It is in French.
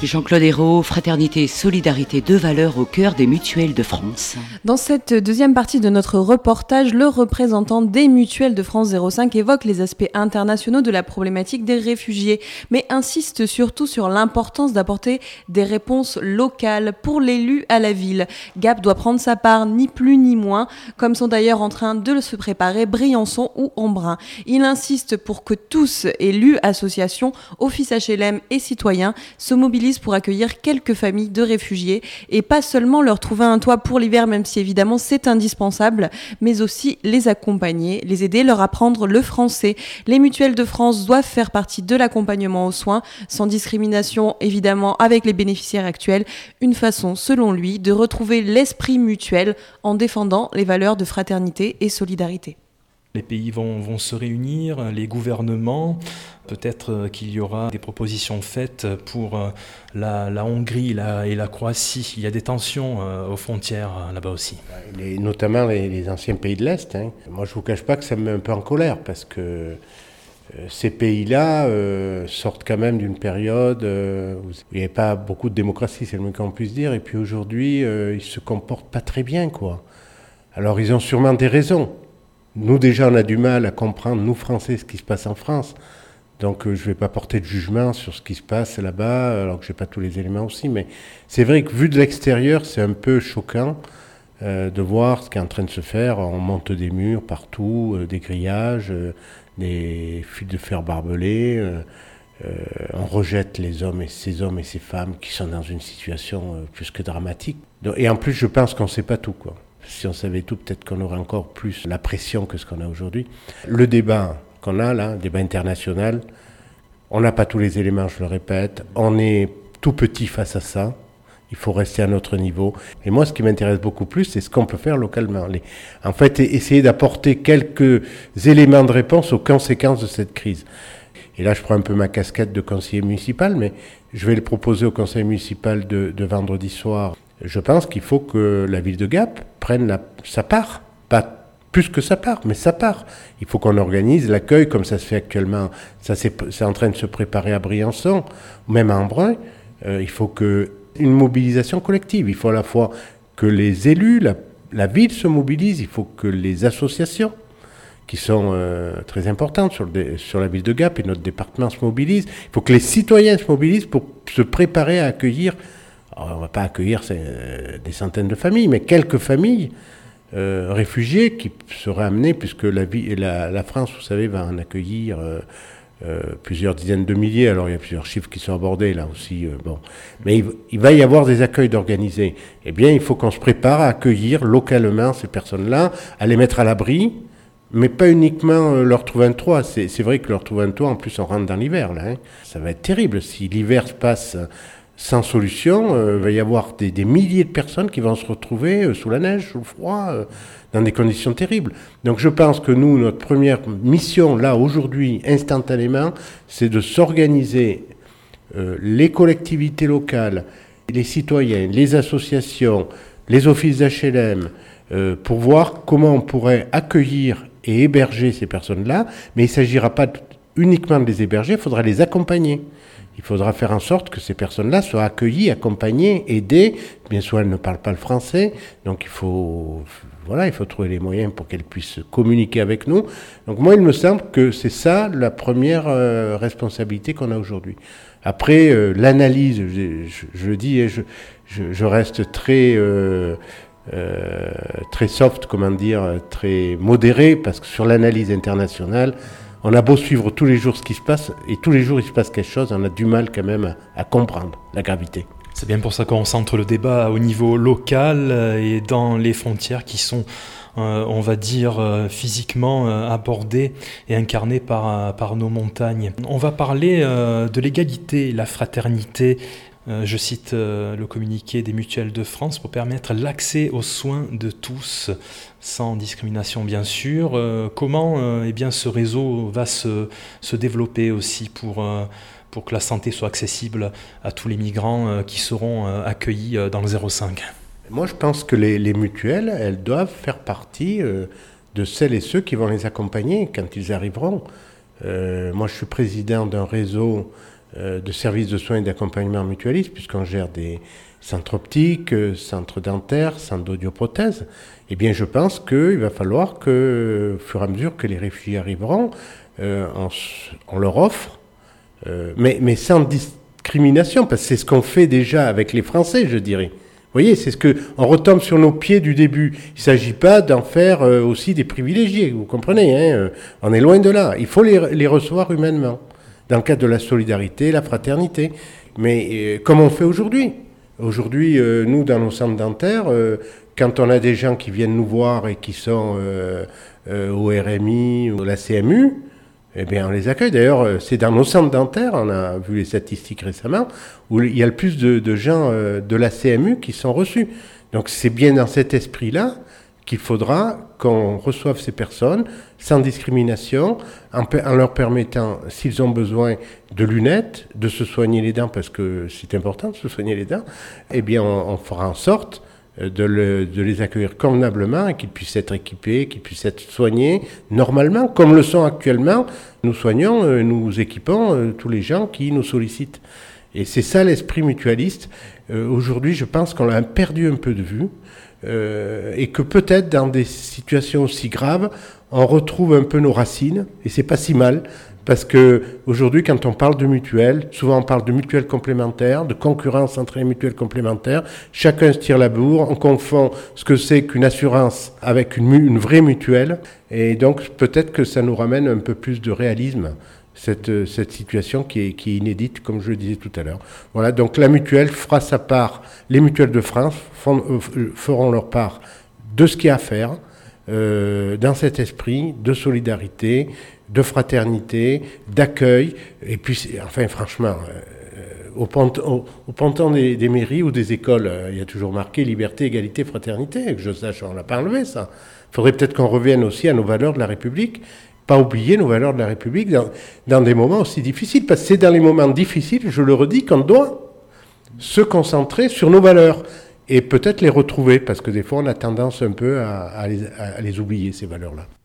Jean-Claude Hérault, fraternité et solidarité, deux valeurs au cœur des mutuelles de France. Dans cette deuxième partie de notre reportage, le représentant des mutuelles de France 05 évoque les aspects internationaux de la problématique des réfugiés, mais insiste surtout sur l'importance d'apporter des réponses locales pour l'élu à la ville. Gap doit prendre sa part, ni plus ni moins, comme sont d'ailleurs en train de se préparer Briançon ou Embrun. Il insiste pour que tous, élus, associations, offices HLM et citoyens, se mobilisent pour accueillir quelques familles de réfugiés et pas seulement leur trouver un toit pour l'hiver, même si évidemment c'est indispensable, mais aussi les accompagner, les aider, leur apprendre le français. Les mutuelles de France doivent faire partie de l'accompagnement aux soins, sans discrimination évidemment avec les bénéficiaires actuels, une façon selon lui de retrouver l'esprit mutuel en défendant les valeurs de fraternité et solidarité. Les pays vont se réunir, les gouvernements, peut-être qu'il y aura des propositions faites pour la Hongrie et la Croatie. Il y a des tensions aux frontières là-bas aussi. Notamment les anciens pays de l'Est. Moi, je ne vous cache pas que ça me met un peu en colère parce que ces pays-là sortent quand même d'une période où il n'y avait pas beaucoup de démocratie, c'est le moins qu'on puisse dire. Et puis aujourd'hui, ils ne se comportent pas très bien, quoi. Alors, ils ont sûrement des raisons. Nous, déjà, on a du mal à comprendre, nous, Français, ce qui se passe en France. Donc, je ne vais pas porter de jugement sur ce qui se passe là-bas, alors que je n'ai pas tous les éléments aussi. Mais c'est vrai que vu de l'extérieur, c'est un peu choquant de voir ce qui est en train de se faire. On monte des murs partout, des grillages, des fils de fer barbelés. On rejette ces hommes et ces femmes qui sont dans une situation plus que dramatique. Et en plus, je pense qu'on ne sait pas tout, quoi. Si on savait tout, peut-être qu'on aurait encore plus la pression que ce qu'on a aujourd'hui. Le débat qu'on a là, débat international, on n'a pas tous les éléments, je le répète. On est tout petit face à ça. Il faut rester à notre niveau. Et moi, ce qui m'intéresse beaucoup plus, c'est ce qu'on peut faire localement. En fait, essayer d'apporter quelques éléments de réponse aux conséquences de cette crise. Et là, je prends un peu ma casquette de conseiller municipal, mais je vais le proposer au conseil municipal de vendredi soir. Je pense qu'il faut que la ville de Gap prenne sa part, pas plus que sa part, mais sa part. Il faut qu'on organise l'accueil comme ça se fait actuellement. Ça, c'est en train de se préparer à Briançon, même à Embrun. Il faut une mobilisation collective. Il faut à la fois que les élus, la ville se mobilise, il faut que les associations, qui sont très importantes sur la ville de Gap et notre département se mobilisent. Il faut que les citoyens se mobilisent pour se préparer à accueillir. Alors, on ne va pas accueillir des centaines de familles, mais quelques familles réfugiés qui seraient amenées, puisque la France, vous savez, va en accueillir plusieurs dizaines de milliers. Alors, il y a plusieurs chiffres qui sont abordés là aussi. Mais il va y avoir des accueils d'organisés. Eh bien, il faut qu'on se prépare à accueillir localement ces personnes-là, à les mettre à l'abri, mais pas uniquement leur trouver un toit. C'est vrai que leur trouver un toit, en plus, on rentre dans l'hiver, là. Ça va être terrible. Si l'hiver se passe sans solution, il va y avoir des milliers de personnes qui vont se retrouver sous la neige, sous le froid, dans des conditions terribles. Donc je pense que nous, notre première mission, là, aujourd'hui, instantanément, c'est de s'organiser, les collectivités locales, les citoyens, les associations, les offices d'HLM, pour voir comment on pourrait accueillir et héberger ces personnes-là. Mais il ne s'agira pas uniquement de les héberger, il faudra les accompagner. Il faudra faire en sorte que ces personnes-là soient accueillies, accompagnées, aidées. Bien sûr, elles ne parlent pas le français, donc il faut trouver les moyens pour qu'elles puissent communiquer avec nous. Donc moi, il me semble que c'est ça la première responsabilité qu'on a aujourd'hui. Après, l'analyse, je le dis, et je reste très soft, très modéré, parce que sur l'analyse internationale, on a beau suivre tous les jours ce qui se passe, et tous les jours il se passe quelque chose, on a du mal quand même à comprendre la gravité. C'est bien pour ça qu'on centre le débat au niveau local et dans les frontières qui sont, on va dire, physiquement abordées et incarnées par nos montagnes. On va parler de l'égalité, la fraternité. Je cite le communiqué des mutuelles de France pour permettre l'accès aux soins de tous, sans discrimination bien sûr. Comment ce réseau va se développer aussi pour que la santé soit accessible à tous les migrants qui seront accueillis dans le 05 ? Moi je pense que les mutuelles, elles doivent faire partie de celles et ceux qui vont les accompagner quand ils arriveront. Moi je suis président d'un réseau de services de soins et d'accompagnement mutualistes, puisqu'on gère des centres optiques, centres dentaires, centres d'audioprothèse. Eh bien, je pense qu'il va falloir que, au fur et à mesure que les réfugiés arriveront, on leur offre, mais sans discrimination, parce que c'est ce qu'on fait déjà avec les Français, je dirais. Vous voyez, c'est ce que on retombe sur nos pieds du début. Il ne s'agit pas d'en faire aussi des privilégiés, vous comprenez, hein, on est loin de là. Il faut les recevoir humainement, dans le cadre de la solidarité, la fraternité. Mais comme on fait aujourd'hui. Aujourd'hui, nous, dans nos centres dentaires, quand on a des gens qui viennent nous voir et qui sont au RMI ou à la CMU, eh bien, on les accueille. D'ailleurs, c'est dans nos centres dentaires, on a vu les statistiques récemment, où il y a le plus de gens de la CMU qui sont reçus. Donc, c'est bien dans cet esprit-là qu'il faudra qu'on reçoive ces personnes sans discrimination, en leur permettant, s'ils ont besoin de lunettes, de se soigner les dents, parce que c'est important de se soigner les dents, eh bien, on fera en sorte de les accueillir convenablement et qu'ils puissent être équipés, qu'ils puissent être soignés normalement, comme le sont actuellement. Nous soignons, nous équipons tous les gens qui nous sollicitent. Et c'est ça l'esprit mutualiste. Aujourd'hui, je pense qu'on l'a perdu un peu de vue et que peut-être dans des situations aussi graves, on retrouve un peu nos racines et c'est pas si mal. Parce que aujourd'hui, quand on parle de mutuelles, souvent on parle de mutuelles complémentaires, de concurrence entre les mutuelles complémentaires. Chacun se tire la bourre, on confond ce que c'est qu'une assurance avec une vraie mutuelle. Et donc peut-être que ça nous ramène un peu plus de réalisme, cette situation qui est inédite, comme je le disais tout à l'heure. Voilà, donc la mutuelle fera sa part, les mutuelles de France feront leur part de ce qu'il y a à faire dans cet esprit de solidarité, de fraternité, d'accueil, et puis, enfin, franchement, au ponton des mairies ou des écoles, il y a toujours marqué liberté, égalité, fraternité, que je sache, on l'a pas enlevé, ça. Il faudrait peut-être qu'on revienne aussi à nos valeurs de la République, pas oublier nos valeurs de la République dans des moments aussi difficiles, parce que c'est dans les moments difficiles, je le redis, qu'on doit se concentrer sur nos valeurs, et peut-être les retrouver, parce que des fois, on a tendance un peu à les oublier, ces valeurs-là.